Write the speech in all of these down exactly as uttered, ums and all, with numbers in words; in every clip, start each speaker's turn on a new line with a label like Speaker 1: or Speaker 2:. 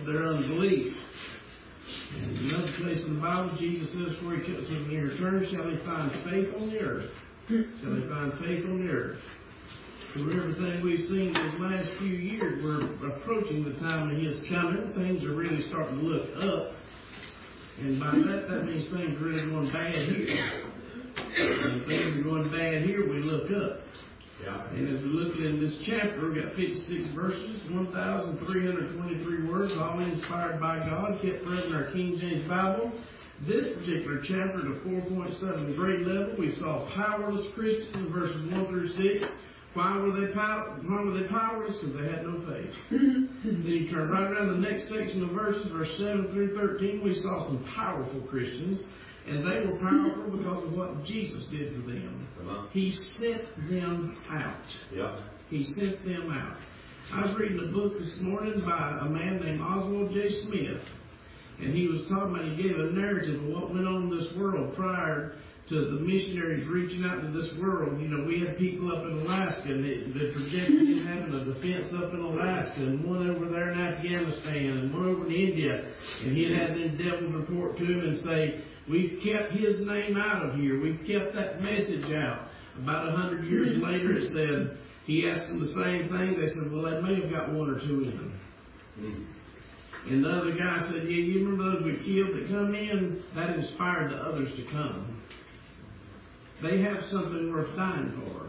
Speaker 1: of their unbelief. And another place in the Bible, Jesus says, "For he comes when he returns, shall he find faith on the earth? Shall he find faith on the earth?" Through everything we've seen these last few years, we're approaching the time of his coming. Things are really starting to look up. And by that, that means things are really going bad here. And if things are going bad here, we look up. Yeah. And as we look in this chapter, we've got fifty-six verses, one thousand three hundred twenty-three words, all inspired by God, kept forever in our King James Bible. This particular chapter, the four point seven grade level, we saw powerless Christians in verses one through six. Why were they power, why were they powerless? Because they had no faith. Then you turn right around the next section of verses, verse seven through thirteen, we saw some powerful Christians. And they were powerful because of what Jesus did for them. He sent them out. Yeah. He sent them out. I was reading a book this morning by a man named Oswald J. Smith. And he was talking about, he gave a narrative of what went on in this world prior to the missionaries reaching out to this world. You know, we had people up in Alaska, and they, they projected him having a defense up in Alaska, and one over there in Afghanistan, and one over in India. And he'd have them devils report to him and say, "We've kept his name out of here. We've kept that message out." About a hundred years later, it said, he asked them the same thing. They said, "Well, they may have got one or two in them." Mm. And the other guy said, "Yeah, you remember those we killed that come in? That inspired the others to come." They have something worth dying for.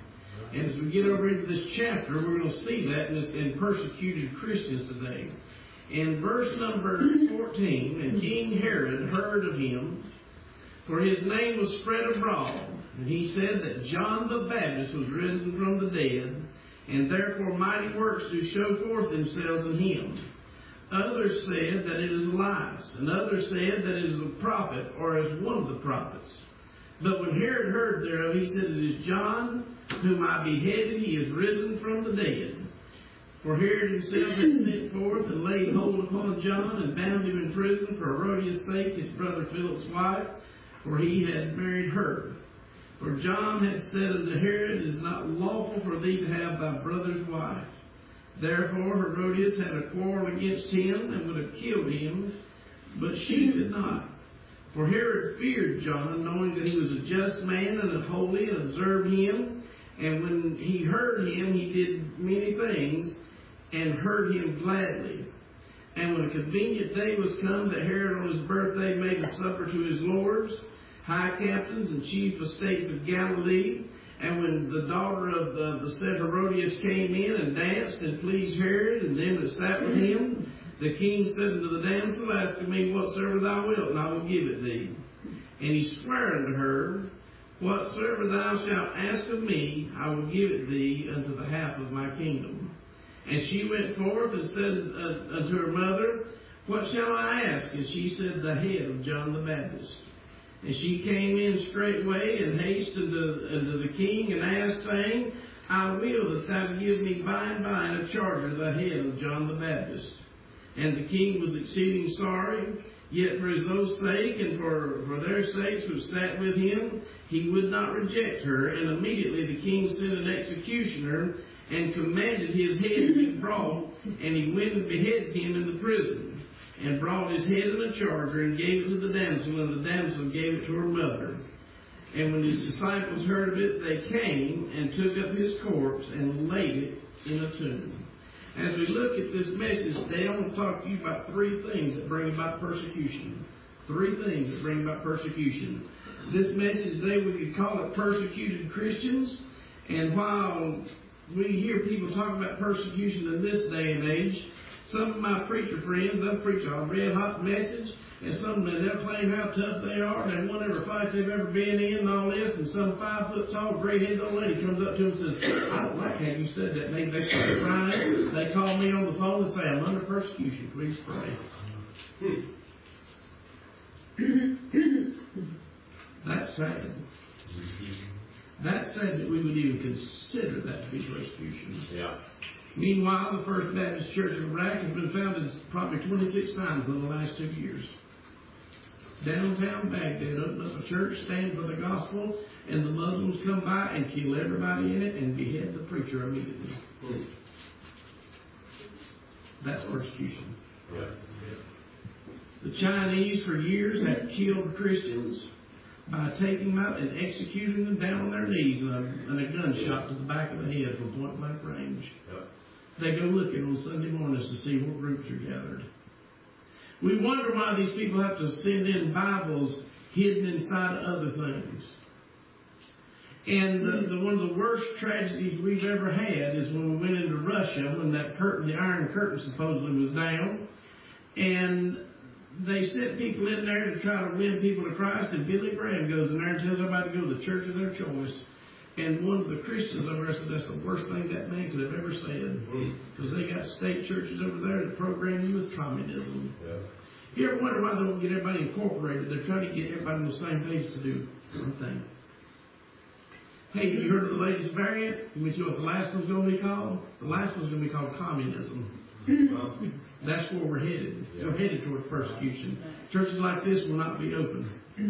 Speaker 1: And as we get over into this chapter, we're going to see that in, this, in persecuted Christians today. In verse number fourteen, "And King Herod heard of him, for his name was spread abroad. And he said that John the Baptist was risen from the dead, and therefore mighty works do show forth themselves in him. Others said that it is Elias, and others said that it is a prophet, or as one of the prophets. But when Herod heard thereof, he said, It is John, whom I beheaded. He is risen from the dead. For Herod himself had sent forth and laid hold upon John and bound him in prison for Herodias' sake, his brother Philip's wife, for he had married her. For John had said unto Herod, It is not lawful for thee to have thy brother's wife. Therefore Herodias had a quarrel against him and would have killed him, but she did not. For Herod feared John, knowing that he was a just man and a holy, and observed him. And when he heard him, he did many things, and heard him gladly. And when a convenient day was come that Herod on his birthday made a supper to his lords, high captains, and chief estates of Galilee. And when the daughter of the, the said Herodias came in and danced and pleased Herod and them that sat with him, the king said unto the damsel, Ask of me whatsoever thou wilt, and I will give it thee. And he sware unto her, Whatsoever thou shalt ask of me, I will give it thee unto the half of my kingdom. And she went forth and said uh, unto her mother, What shall I ask? And she said, The head of John the Baptist. And she came in straightway and haste unto, unto the king and asked, saying, I will that thou give me by and by in a charger the head of John the Baptist. And the king was exceeding sorry, yet for his own sake and for, for their sakes which sat with him, he would not reject her. And immediately the king sent an executioner and commanded his head to be brought, and he went and beheaded him in the prison, and brought his head in a charger and gave it to the damsel, and the damsel gave it to her mother. And when his disciples heard of it, they came and took up his corpse and laid it in a tomb. As we look at this message today, I want to talk to you about three things that bring about persecution. Three things that bring about persecution. This message today, we could call it persecuted Christians. And while we hear people talk about persecution in this day and age, some of my preacher friends, they'll preach a red-hot message, and some of them, they'll claim how tough they are, and won't ever fight they've ever been in and all this, and some five-foot-tall, gray-headed old lady comes up to them and says, I don't like how you said that. And they, they start crying. They call me on the phone and say, I'm under persecution. Please pray. That's sad. That's sad that we would even consider that to be persecution. Yeah. Meanwhile, the First Baptist Church of Iraq has been founded probably twenty-six times in the last two years. Downtown Baghdad opened up a church, stand for the gospel, and the Muslims come by and kill everybody in it and behead the preacher immediately. Mm. That's persecution. Yeah. Chinese for years have killed Christians by taking them out and executing them down on their knees in a, in a gunshot to the back of the head from point blank range. Yep. They go looking on Sunday mornings to see what groups are gathered. We wonder why these people have to send in Bibles hidden inside of other things. And the, the, one of the worst tragedies we've ever had is when we went into Russia, when that curtain, the Iron Curtain supposedly was down, and they sent people in there to try to win people to Christ, and Billy Graham goes in there and tells everybody to go to the church of their choice. And one of the Christians over there said that's the worst thing that man could have ever said, because they got state churches over there that program you with communism. Yeah. You ever wonder why they don't get everybody incorporated? They're trying to get everybody on the same page to do something. Hey, have you heard of the latest variant? You know what the last one's going to be called? The last one's going to be called communism. Well, that's where we're headed. Yeah. We're headed towards persecution. Churches like this will not be open.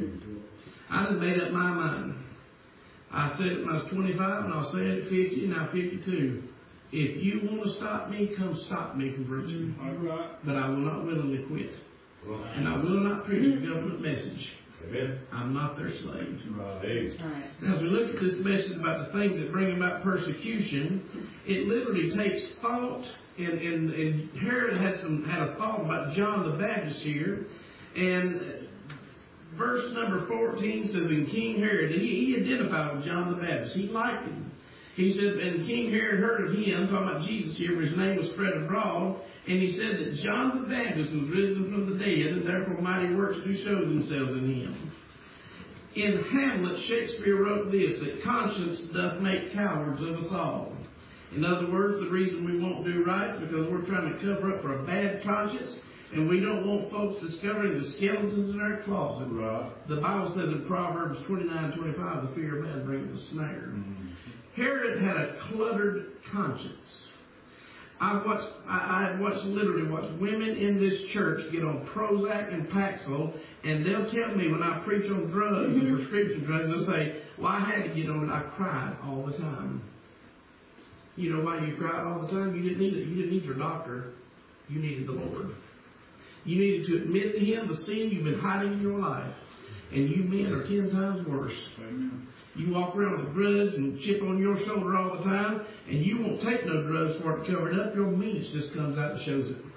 Speaker 1: I just made up my mind. I said it when I was twenty-five, and I'll say it at fifty, and now fifty-two. If you want to stop me, come stop me from preaching. Mm-hmm. But I will not willingly quit. Well, and I will not preach a government message. Amen. I'm not their slave. Right. Now, as we look at this message about the things that bring about persecution, it literally takes thought, and, and, and Herod had some had a thought about John the Baptist here, and verse number fourteen says, "And King Herod," and he, he identified with John the Baptist. He liked him. He said, "And King Herod heard of him," talking about Jesus here, where his name was spread abroad. And he said that John the Baptist was risen from the dead, and therefore mighty works do show themselves in him. In Hamlet, Shakespeare wrote this, that conscience doth make cowards of us all. In other words, the reason we won't do right is because we're trying to cover up for a bad conscience, and we don't want folks discovering the skeletons in our closet. Right. The Bible says in Proverbs twenty-nine twenty-five, the fear of man bringeth a snare. Mm-hmm. Herod had a cluttered conscience. I've watched, I, I've watched, literally watched women in this church get on Prozac and Paxil, and they'll tell me when I preach on drugs and prescription drugs, they'll say, "Well, I had to get on it. I cried all the time." You know why you cried all the time? You didn't need it. You didn't need your doctor. You needed the Lord. You needed to admit to Him the sin you've been hiding in your life, and you men are ten times worse. Amen. You walk around with a grudge and chip on your shoulder all the time, and you won't take no drugs for it to cover it up. Your meanness just comes out and shows it.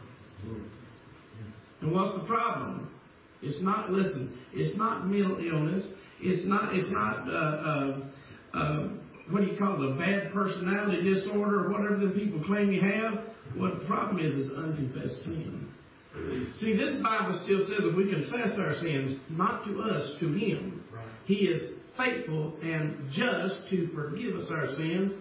Speaker 1: And what's the problem? It's not, listen, it's not mental illness. It's not, it's not, uh, uh, uh, what do you call it, a bad personality disorder or whatever the people claim you have. What the problem is, is unconfessed sin. See, this Bible still says if we confess our sins, not to us, to Him, He is faithful and just to forgive us our sins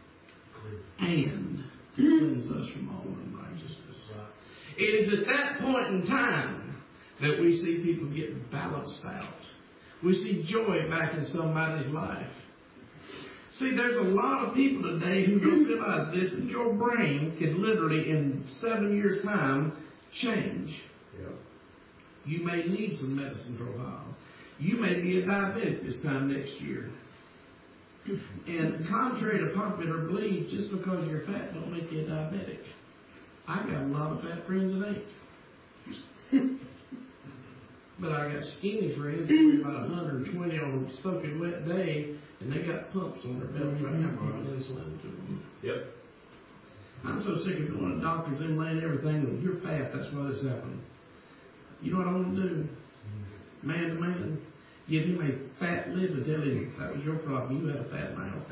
Speaker 1: and to cleanse us from all unrighteousness. It is at that point in time that we see people get balanced out. We see joy back in somebody's life. See, there's a lot of people today who don't realize this, that your brain can literally, in seven years' time, change. Yep. You may need some medicine for a while. You may be a diabetic this time next year. And contrary to popular belief, just because you're fat don't make you a diabetic. I got a lot of fat friends that ain't. But I got skinny friends that weigh about one hundred twenty on a soaking wet day, and they got pumps on their belts right now for insulin to them. Yep. I'm so sick of going to doctors and laying everything. You're fat, that's why this happened. You know what I want to do? Man to man, give him a fat lip and tell him that was your problem. You had a fat mouth.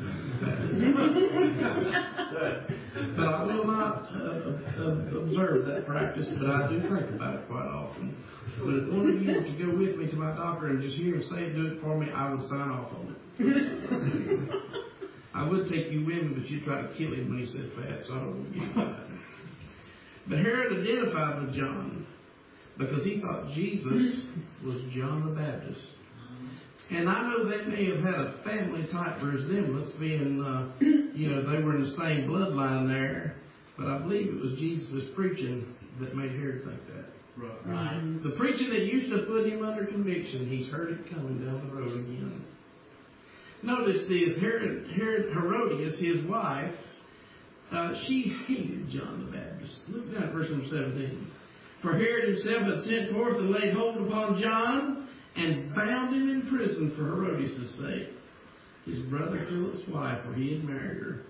Speaker 1: But I will not uh, uh, observe that practice, but I do think about it quite often. But if one of you were to go with me to my doctor and just hear him say, "Do it for me," I would sign off on it. I would take you women, but you'd try to kill him when he said fat, so I don't want to get that. But Herod identified with John because he thought Jesus was John the Baptist. And I know they may have had a family-type resemblance, being, uh, you know, they were in the same bloodline there, but I believe it was Jesus' preaching that made Herod think that. Right. Right. The preaching that used to put him under conviction, he's heard it coming down the road again. Notice this, Herod, Herod, Herodias, his wife, uh, she hated John the Baptist. Look down at verse number seventeen. For Herod himself had sent forth and laid hold upon John and bound him in prison for Herodias' sake, his brother Philip's wife, for he had married her.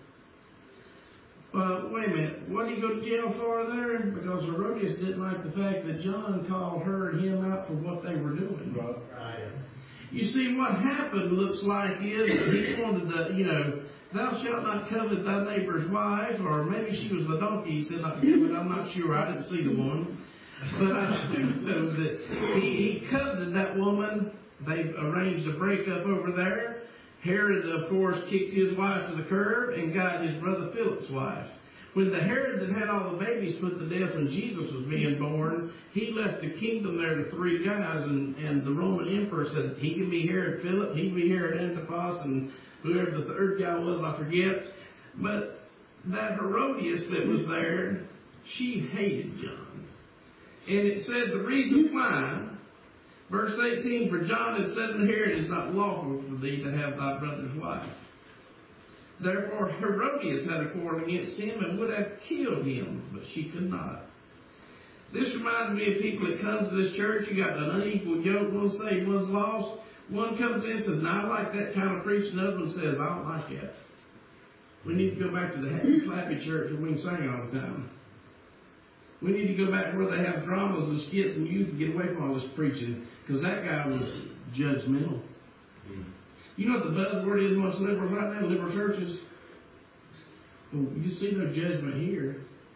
Speaker 1: Well, wait a minute. What did he go to jail for there? Because Herodias didn't like the fact that John called her and him out for what they were doing.
Speaker 2: Right.
Speaker 1: You see, what happened looks like is that he wanted to, you know, thou shalt not covet thy neighbor's wife, or maybe she was the donkey he said not to covet. I'm not sure. I didn't see the one. But I do know that he, he coveted that woman. They arranged a breakup over there. Herod, of course, kicked his wife to the curb and got his brother Philip's wife. When the Herod that had all the babies put to death when Jesus was being born, he left the kingdom there to three guys, and, and the Roman emperor said he can be Herod Philip, he can be Herod Antipas, and whoever the third guy was, I forget. But that Herodias that was there, she hated John. And it said the reason why, verse eighteen, for John had said to Herod, it is not lawful for thee to have thy brother's wife. Therefore Herodias had a quarrel against him and would have killed him, but she could not. This reminds me of people that come to this church. You got an unequal yoke. One's saved, one's lost. One comes in and says, "Now I like that kind of preaching." Another one says, "I don't like that." We need to go back to the happy clappy church where we can sing all the time. We need to go back where they have dramas and skits and youth and get away from all this preaching, because that guy was judgmental. Mm. You know what the buzzword is amongst liberals right now, liberal churches? Well, you see no judgment here,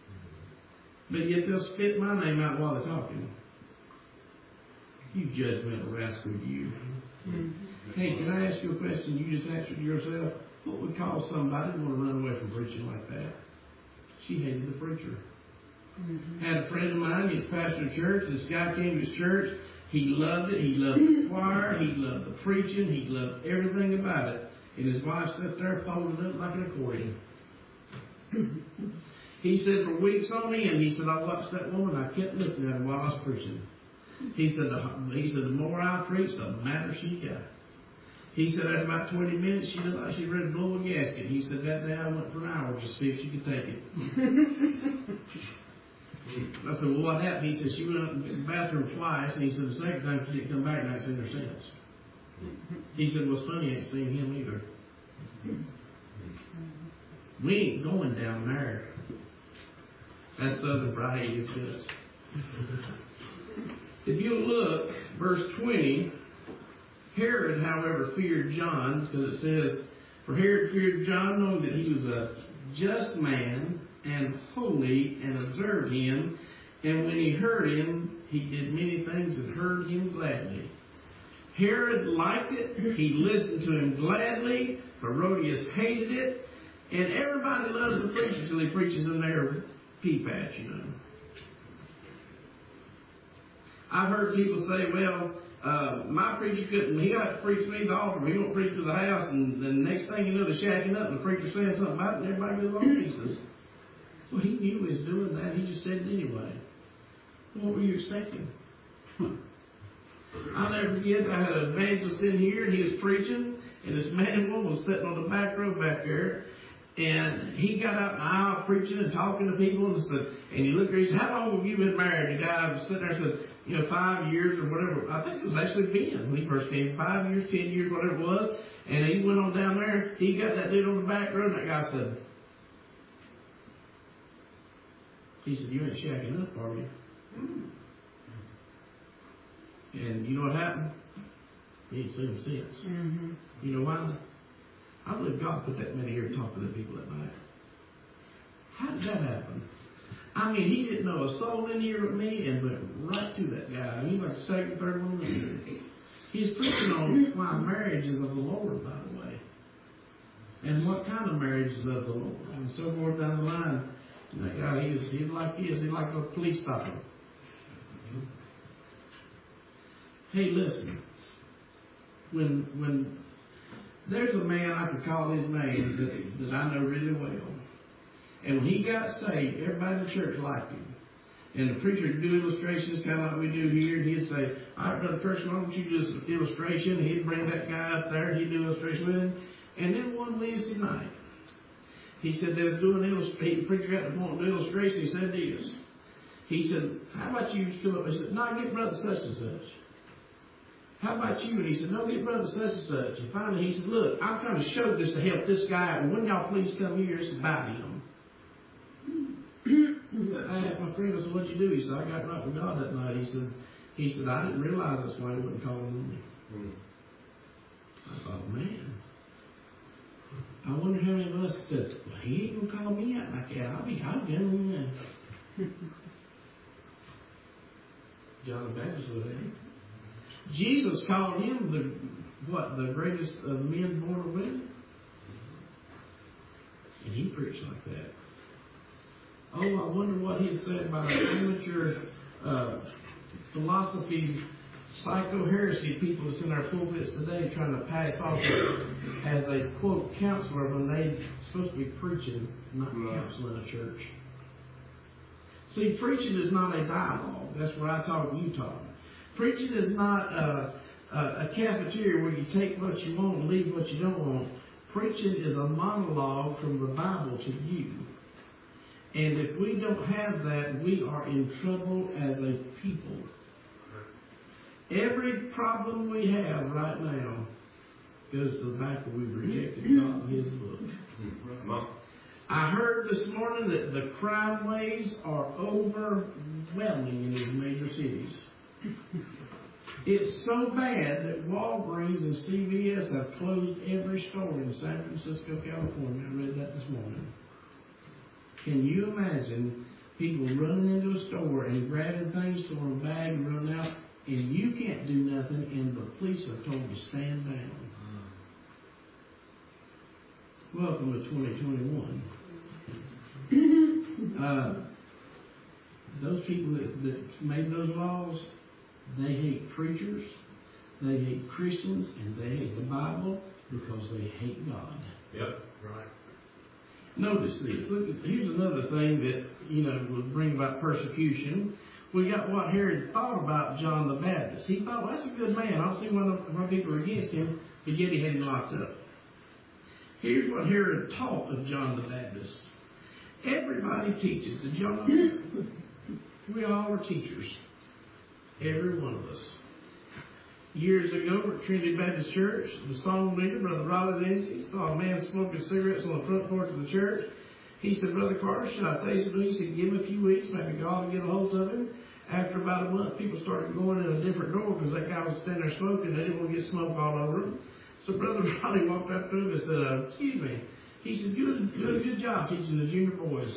Speaker 1: but yet they'll spit my name out while they're talking. You judgmental rascal, you. Mm-hmm. Hey, can I ask you a question? You just answered yourself. What would cause somebody to want to run away from preaching like that? She hated the preacher. Mm-hmm. Had a friend of mine, he's pastor of church. This guy came to his church. He loved it. He loved the choir. He loved the preaching. He loved everything about it. And his wife sat there folded up like an accordion. He said for weeks on end, he said, I watched that woman. I kept looking at her while I was preaching. He said, the, he said, the more I preached, the madder she got. He said, after about twenty minutes, she looked like she was ready to blow a gasket. He said, that day I went for an hour to see if she could take it. I said, well, what happened? He said, she went up to the bathroom twice, and he said, the second time she didn't come back, and I ain't seen her since. He said, well, it's funny, I ain't seen him either. We ain't going down there. That southern pride is good. If you look, verse twenty, Herod, however, feared John, because it says, for Herod feared John, knowing that he was a just man and holy, and observed him. And when he heard him, he did many things and heard him gladly. Herod liked it. He listened to him gladly. Herodias hated it. And everybody loves the preacher till he preaches in their pea patch, you know. I've heard people say, well, uh, my preacher couldn't, he got to preach me the altar, he won't preach to the house, and the next thing you know, they're shacking up, and the preacher saying something about it, and everybody goes on pieces. Well, he knew he was doing that. He just said it anyway. What were you expecting? I'll never forget, I had an evangelist in here, and he was preaching, and this man and woman was sitting on the back row back there, and he got out in the aisle preaching and talking to people, and said, and he looked at her, he said, how long have you been married? The guy was sitting there and said, you know, five years or whatever. I think it was actually Ben when he first came, five years, ten years, whatever it was. And he went on down there, he got that dude on the back row, and that guy said, he said, you ain't shacking up, are you? And you know what happened? He ain't seen him since. Mm-hmm. You know why? I believe God put that many here to talk to the people at night. How did that happen? I mean, he didn't know a soul in here with me and went right to that guy. He's like the second, third one in here. He's preaching on why marriage is of the Lord, by the way. And what kind of marriage is of the Lord. And so forth down the line. And that guy, he's, he's like this. He's like a police stopper. Hey, listen. When when there's a man, I could call his name, that, that I know really well. And when he got saved, everybody in the church liked him. And the preacher would do illustrations kind of like we do here. And he'd say, all right, Brother Person, why don't you do this illustration? And he'd bring that guy up there. He'd do illustration with him. And then one Wednesday night, he said they was doing illustration. The preacher got to point to illustration. He said this. He said, how about you come up? He said, no, get brother such and such. How about you? And he said, no, get brother such and such. And finally he said, look, I'm trying to show this to help this guy, and when y'all please come here, it's about him. I asked my friend, I said, what'd you do? He said, I got right with God that night. He said, he said, I didn't realize that's why he wouldn't call on me. Mm. I thought, man, I wonder how many of us said, well, he ain't gonna call me out like that. I'll be, I'll get him. John the Baptist would have. Jesus called him the, what, the greatest of men born of women? And he preached like that. Oh, I wonder what he said about the amateur uh, philosophy, psycho-heresy people that's in our pulpits today trying to pass off as a, quote, counselor when they're supposed to be preaching, not counseling a church. See, preaching is not a dialogue. That's where I talk, you talk. Preaching is not a, a, a cafeteria where you take what you want and leave what you don't want. Preaching is a monologue from the Bible to you. And if we don't have that, we are in trouble as a people. Every problem we have right now goes to the fact that we've rejected God and His book. I heard this morning that the crime waves are overwhelming in these major cities. It's so bad that Walgreens and C V S have closed every store in San Francisco, California. I read that this morning. Can you imagine people running into a store and grabbing things, throwing a bag and running out, and you can't do nothing, and the police are told to stand down? Welcome to twenty twenty-one. Uh, those people that, that made those laws, they hate preachers, they hate Christians, and they hate the Bible because they hate God.
Speaker 2: Yep, right.
Speaker 1: Notice this. Look at, here's another thing that, you know, would bring about persecution. We got what Herod thought about John the Baptist. He thought, well, that's a good man. I don't see why, why people are against him, but yet he had him locked up. Here's what Herod taught of John the Baptist. Everybody teaches. Did y'all know that? We all are teachers. Every one of us. Years ago at Trinity Baptist Church, the song leader, Brother Riley Lindsay, saw a man smoking cigarettes on the front porch of the church. He said, Brother Carter, should I say something? He said, give him a few weeks, maybe God will get a hold of him. After about a month, people started going in a different door because that guy was standing there smoking. They didn't want to get smoke all over him. So Brother Riley walked up to him and said, uh, excuse me. He said, you do a good job teaching the junior boys.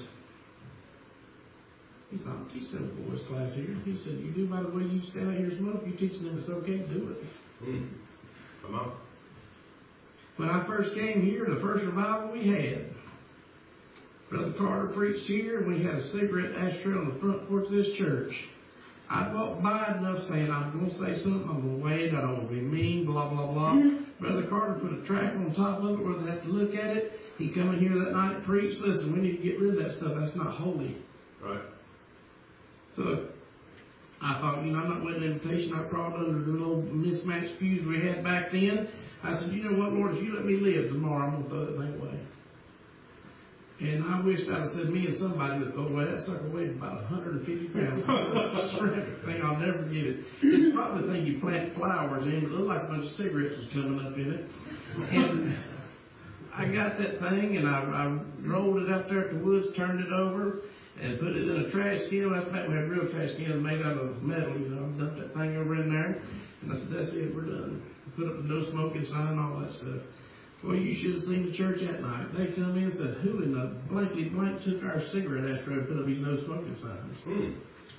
Speaker 1: He said, I'm teaching the boys class here. He said, you do by the way you stand out here and smoke, you teaching them it's okay to do it.
Speaker 2: Mm. Come on.
Speaker 1: When I first came here, the first revival we had, Brother Carter preached here, and we had a cigarette ashtray on the front porch of this church. I walked by enough saying, I'm going to say something, I'm going to wait, I don't want to be mean, blah, blah, blah. Mm-hmm. Brother Carter put a track on top of it where they have to look at it. He come in here that night and preached, listen, we need to get rid of that stuff. That's not holy.
Speaker 2: Right.
Speaker 1: So I thought, you know, I'm not waiting an invitation. I crawled under the little mismatched pews we had back then. I said, you know what, Lord, if you let me live tomorrow, I'm going to throw that thing away. And I wished I'd have said me and somebody would throw away. That sucker weighed about one hundred fifty pounds. Thing, I'll never forget it. It's probably the thing you plant flowers in. It looked like a bunch of cigarettes was coming up in it. And I got that thing, and I, I rolled it out there at the woods, turned it over, and put it in a trash can. That's back when we had real trash cans made out of metal, you know. I dumped that thing over in there, and I said, that's it, we're done. Put up the no smoking sign, all that stuff. Well, you should have seen the church that night. They come in and said, who in the blankety blank took our cigarette after I put up these no smoking signs? Mm.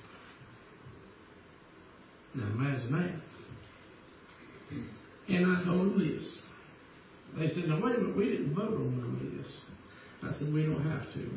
Speaker 1: Now imagine that. And I told them this. They said, now wait a minute, we didn't vote on none of this. I said, we don't have to.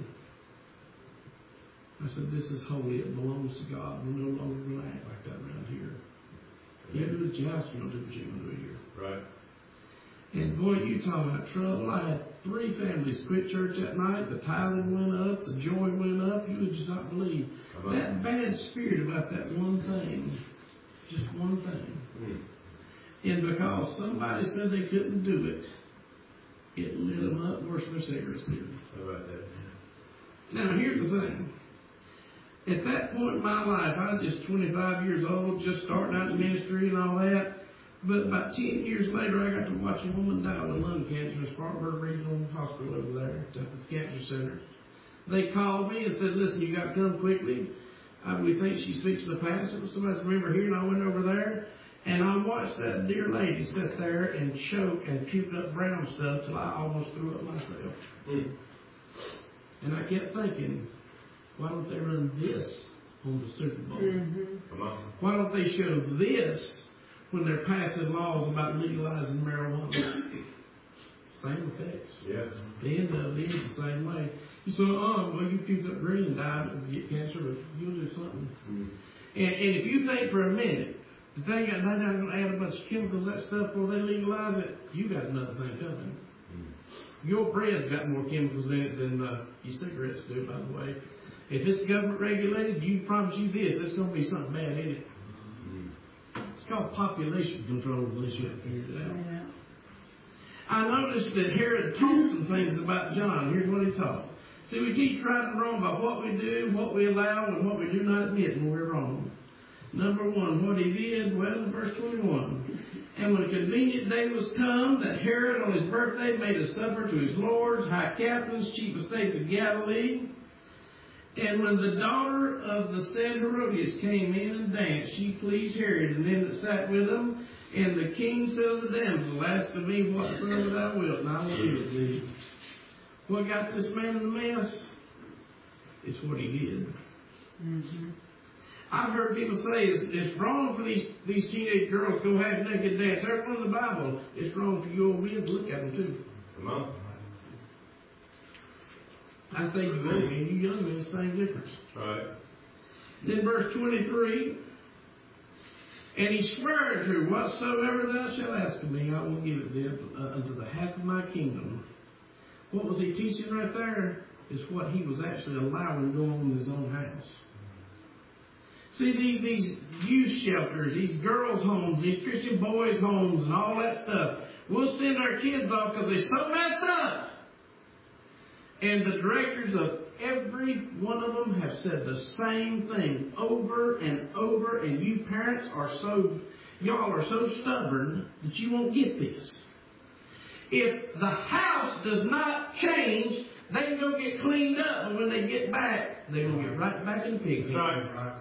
Speaker 1: I said, this is holy. It belongs to God. We're no longer going to act like that around here. You do it at your house, you don't do what you're going to do here.
Speaker 2: Right.
Speaker 1: And boy, you talking about trouble. I had three families quit church that night. The tithing went up. The joy went up. You would just not believe. That bad spirit about that one thing. Just one thing. Mm. And because somebody said they couldn't do it, it lit them up worse than their cigarettes did.
Speaker 2: How about that?
Speaker 1: Now, here's the thing. At that point in my life, I was just twenty-five years old, just starting out in ministry and all that. But about ten years later, I got to watch a woman die with lung cancer in Spartanburg Regional Hospital over there at the cancer center. They called me and said, listen, you got to come quickly. Uh, we think she's fixing to pass. Somebody's remember here, and I went over there. And I watched that dear lady sit there and choke and puke up brown stuff till I almost threw up myself. Mm. And I kept thinking, why don't they run this on the Super Bowl? Mm-hmm. Come on. Why don't they show this when they're passing laws about legalizing marijuana? Same effects. Yeah. The end of it is the same way. You say, oh, well, you puked up green and died and get cancer, but you'll do something. Mm. And, and if you think for a minute, the thing they're not going to add a bunch of chemicals, that stuff, before they legalize it, you got another thing coming. Mm. Your bread's got more chemicals in it than uh, your cigarettes do, by the way. If it's government regulated, you promise you this, there's going to be something bad in it. Mm. It's called population control, unless you have figured it out. Yeah. I noticed that Herod taught some things about John. Here's what he taught. See, we teach right and wrong by what we do, what we allow, and what we do not admit when we're wrong. Number one, what he did, well, in verse twenty-one. And when a convenient day was come, that Herod on his birthday made a supper to his lords, high captains, chief estates of Galilee. And when the daughter of the said Herodias came in and danced, she pleased Herod and them that sat with him. And the king said of the damsel, ask of me whatsoever thou wilt, and I will give it thee. What got this man in the mess? It's what he did. Mm-hmm. I've heard people say it's, it's wrong for these, these teenage girls to go have naked dance. They're from the Bible. It's wrong for you old men to look at them too. Come on. I say you old men, you young men, it's the same difference. Right. Then verse twenty-three. And he swore to her, whatsoever thou shalt ask of me, I will give it thee uh, unto the half of my kingdom. What was he teaching right there? Is what he was actually allowing to go on in his own house. See, these, these youth shelters, these girls' homes, these Christian boys' homes, and all that stuff, we'll send our kids off because they're so messed up. And the directors of every one of them have said the same thing over and over, and you parents are so, y'all are so stubborn that you won't get this. If the house does not change, they can go get cleaned up, and when they get back, they're going to get right back in the pig pen. Right.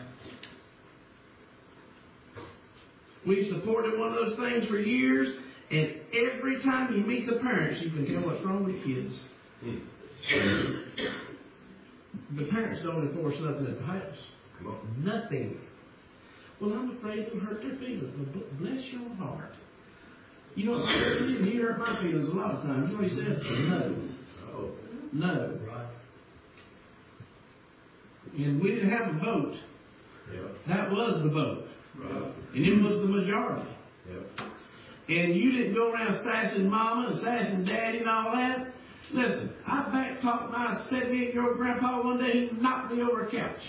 Speaker 1: We've supported one of those things for years, and every time you meet the parents, you can tell what's wrong with the kids. The parents don't enforce nothing at the house. Nothing. Well, I'm afraid it'll hurt their feelings. Well, bless your heart. You know what he did? He hurt my feelings a lot of times. You know what he said? No. Oh. No. Right. And we didn't have a vote. Yeah. That was the vote. Right. And it was the majority. Yeah. And you didn't go around sassing mama and sassing daddy and all that. Listen, I back talked my seventy-eight-year-old grandpa one day. He knocked me over a couch.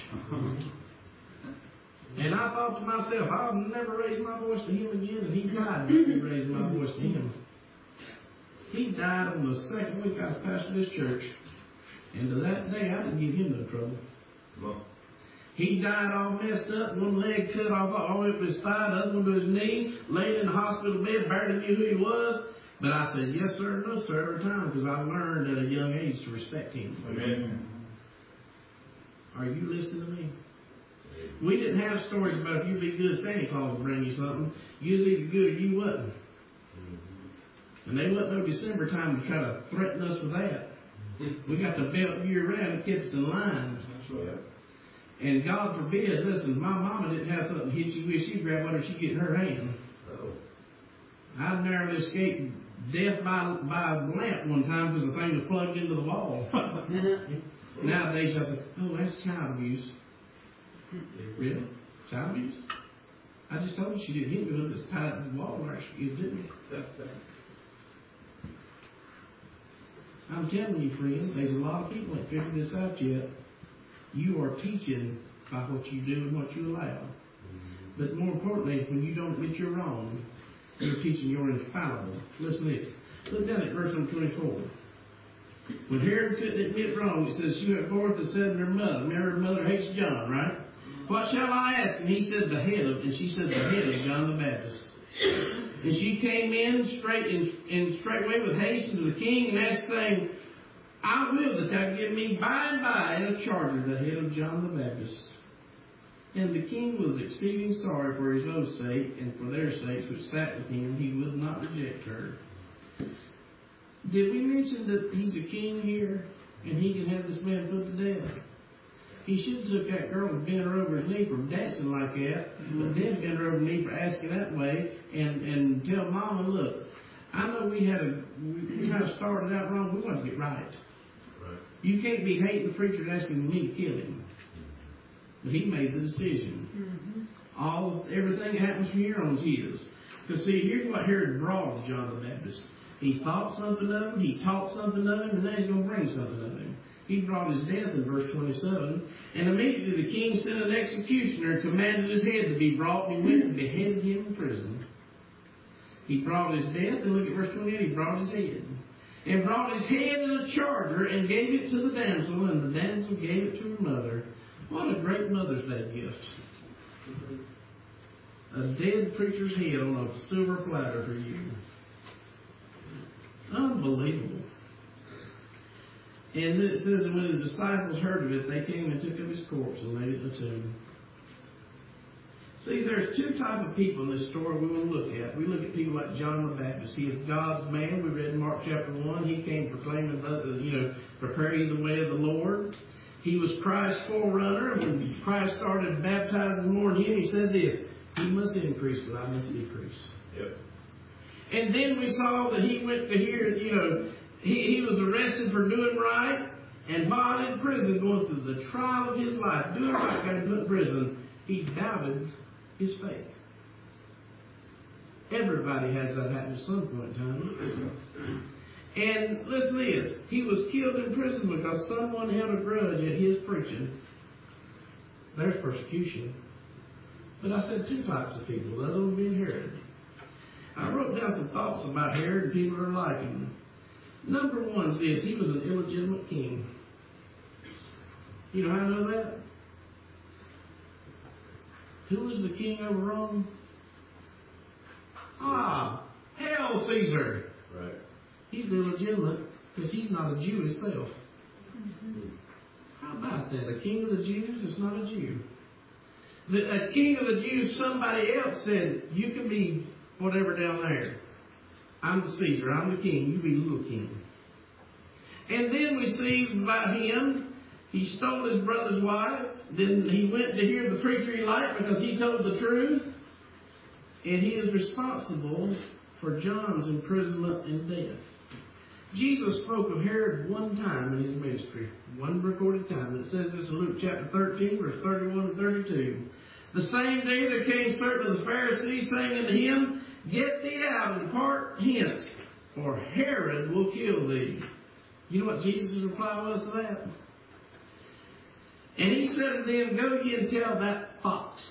Speaker 1: And I thought to myself, I'll never raise my voice to him again. And he died when he raised my voice to him. He died on the second week I was pastoring this church. And to that day, I didn't give him no trouble. Well, he died all messed up, one leg cut off all the way up to his thigh, the other one to his knee, laid in the hospital bed, barely knew who he was. But I said, yes, sir, no, sir, every time, because I learned at a young age to respect him. Amen. Are you listening to me? We didn't have stories about if you be good, Santa Claus will bring you something. You was either good or you wasn't. And they wasn't no December time to try to threaten us with that. We got the belt year round and kept us in line. That's right. And God forbid, listen, my mama didn't have something hit you with, she'd grab whatever she get in her hand. Oh. I narrowly escaped death by, by a lamp one time because the thing was plugged into the wall. Nowadays, I say, oh, that's child abuse. Really? Child abuse? I just told her she didn't hit me with it tied to the wall where she is, didn't it? I'm telling you, friends, there's a lot of people that figured this out yet. You are teaching by what you do and what you allow. But more importantly, when you don't admit you're wrong, you're teaching you're infallible. Listen to this. Look down at verse number twenty-four. When Herod couldn't admit wrong, it says she went forth and said to her mother, remember her mother hates John, right? What shall I ask? And he said the head of, and she said the head of John the Baptist. And she came in straight and, and straightway with haste unto the king and asked, saying, I will that thou give me by and by in a charger the head of John the Baptist. And the king was exceeding sorry for his own sake and for their sakes which sat with him. He would not reject her. Did we mention that he's a king here and he can have this man put to death? He should have took that girl and bent her over his knee for dancing like that, but then bent her over his knee for asking that way, and, and tell Mama, look, I know we had a we, we kind of started out wrong. We want to get right. Right. You can't be hating the preacher and asking me to kill him. But he made the decision. Mm-hmm. All everything that happens from here on is his. Because see, here's what Herod brought to John the Baptist. He thought something of him, he taught something of him, and now he's going to bring something of him. He brought his death in verse twenty-seven. And immediately the king sent an executioner and commanded his head to be brought, and he went and beheaded him in prison. He brought his death, and look at verse twenty-eight, he brought his head. And brought his head in a charger and gave it to the damsel, and the damsel gave it to her mother. What a great Mother's Day gift. A dead preacher's head on a silver platter for you. Unbelievable. And it says that when his disciples heard of it, they came and took up his corpse and laid it in the tomb. See, there's two types of people in this story we want to look at. We look at people like John the Baptist. He is God's man. We read in Mark chapter one. He came proclaiming, you know, preparing the way of the Lord. He was Christ's forerunner. And when Christ started baptizing more than him, he said this, he must increase, but I must decrease. Yep. And then we saw that he went to hear, you know, he, he was arrested for doing right. And while in prison, going through the trial of his life, doing right, got him put in prison, he doubted his faith. Everybody has that happen at some point in time. And listen to this. He was killed in prison because someone held a grudge at his preaching. There's persecution. But I said two types of people. The other one being Herod. I wrote down some thoughts about Herod and people that are like him. Number one is this. He was an illegitimate king. You know how I know that? Who was the king over Rome? Ah, Hail Caesar. Right. He's illegitimate because he's not a Jew himself. Mm-hmm. How about that? A king of the Jews is not a Jew. The, a king of the Jews, somebody else said, you can be whatever down there. I'm the Caesar. I'm the king. You be little king. And then we see about him, he stole his brother's wife. Then he went to hear the preacher he liked because he told the truth. And he is responsible for John's imprisonment and death. Jesus spoke of Herod one time in his ministry. One recorded time. It says this in Luke chapter thirteen, verse thirty-one and thirty-two. The same day there came certain of the Pharisees, saying unto him, Get thee out and depart hence, for Herod will kill thee. You know what Jesus' reply was to that? And he said to them, Go ye and tell that fox.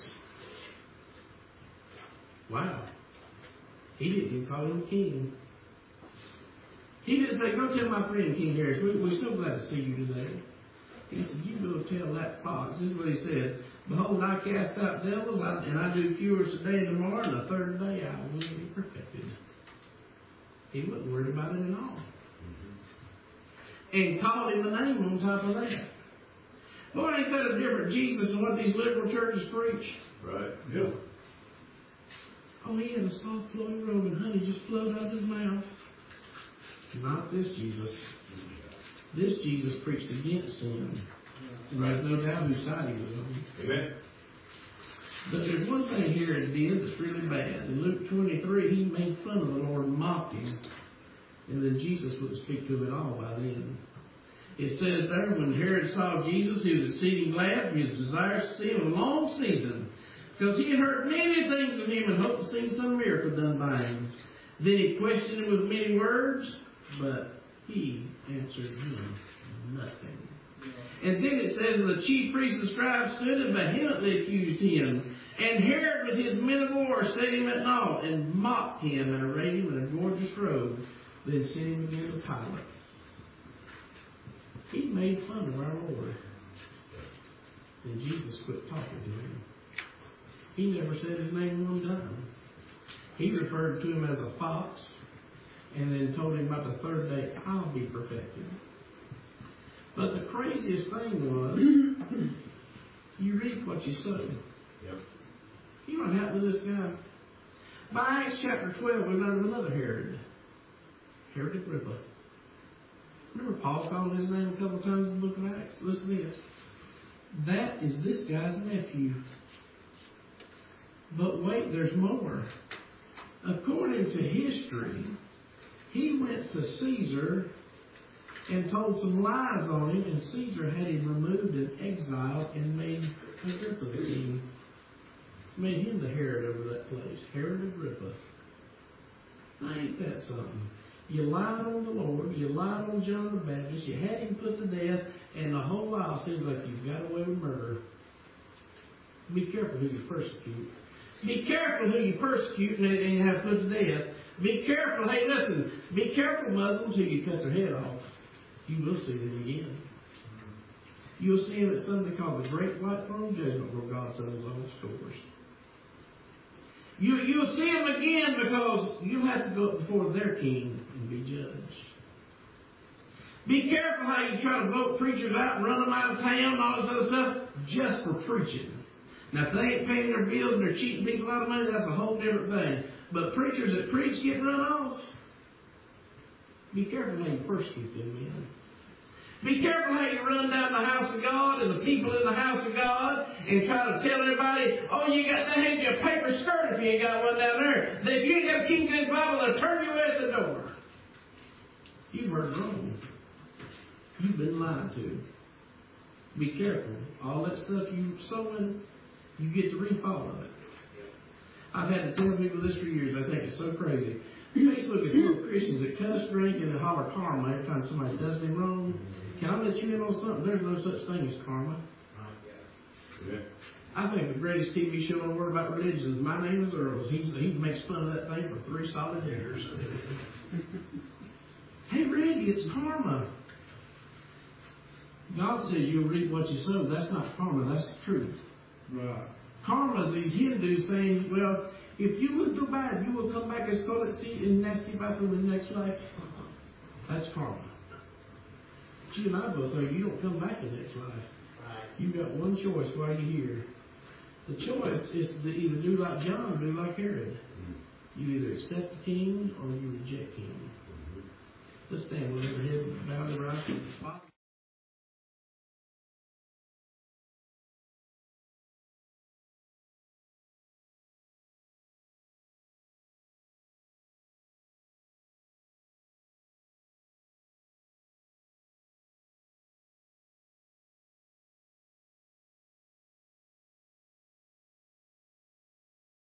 Speaker 1: Wow. He didn't even call him king. He didn't say, Go tell my friend King Herod. We, we're so glad to see you today. He said, You go tell that fox. This is what he said. Behold, I cast out devils, and I do cures today and tomorrow, and the third day I will be perfected. He wasn't worried about it at all. Mm-hmm. And called him the name on top of that. Boy, ain't that a different Jesus than what these liberal churches preach? Right. Yeah. Oh, he had a soft flowing robe and honey just flowed out of his mouth. Not this Jesus. This Jesus preached against sin. And there's no doubt whose side he was on. Amen. But there's one thing here it did that's really bad. In Luke twenty-three, he made fun of the Lord and mocked him. And then Jesus wouldn't speak to him at all by then. It says there, when Herod saw Jesus, he was exceeding glad, for his desire to see him a long season, because he had heard many things of him and hoped to see some miracle done by him. Then he questioned him with many words, but he answered him nothing. And then it says, the chief priests and scribes stood and vehemently accused him. And Herod with his men of war set him at naught and mocked him and arrayed him in a gorgeous robe. Then sent him again to Pilate. He made fun of our Lord. And Jesus quit talking to him. He never said his name one time. He referred to him as a fox, and then told him about the third day, I'll be perfected. But the craziest thing was, you reap what you sow.
Speaker 2: Yep.
Speaker 1: You know what happened to this guy? By Acts chapter twelve, we learned of another Herod. Herod Agrippa. Remember Paul called his name a couple of times in the book of Acts? Listen to this. That is this guy's nephew. But wait, there's more. According to history, he went to Caesar and told some lies on him, and Caesar had him removed and exiled and made Agrippa the king. Made him the Herod over that place. Herod Agrippa. Now, ain't that something? You lied on the Lord, you lied on John the Baptist, you had him put to death, and the whole while seems like you've got away with murder. Be careful who you persecute. Be careful who you persecute and you have put to death. Be careful, hey listen, be careful Muslims who you cut their head off. You will see them again. You'll see them at something called the Great White Throne Judgment where God settles all scores. You, you'll see them again because you'll have to go up before their king and be judged. Be careful how you try to vote preachers out and run them out of town and all this other stuff just for preaching. Now, if they ain't paying their bills and they're cheating people out of money, that's a whole different thing. But preachers that preach get run off. Be careful how you persecute them men. Be careful how you run down the house of God and the people in the house of God and try to tell everybody, oh, you got to hand you a paper skirt if you ain't got one down there. That if you ain't got a King James Bible, they'll turn you away at the door. You've heard wrong. You've been lied to. Be careful. All that stuff you sowing, you get to reap all of it. I've had to tell people this for years. I think it's so crazy. Facebook is full of Christians that cuss, drink, and they holler karma every time somebody does them wrong. Can I let you in on something? There's no such thing as karma.
Speaker 2: Yeah.
Speaker 1: I think the greatest T V show in the world about religion is My Name is Earl. He's, he makes fun of that thing for three solid years. Hey, Randy, it's karma. God says you'll reap what you sow. That's not karma. That's the truth.
Speaker 2: Right.
Speaker 1: Karma is these Hindus saying, well, if you would do bad, you will come back as toilet seat in nasty bathroom in the next life. That's karma. But you and I both know you don't come back in the next life. You've got one choice while you're here. The choice is to either do like John or do like Herod. You either accept the king or you reject him. Let's stand with every head bowed and right.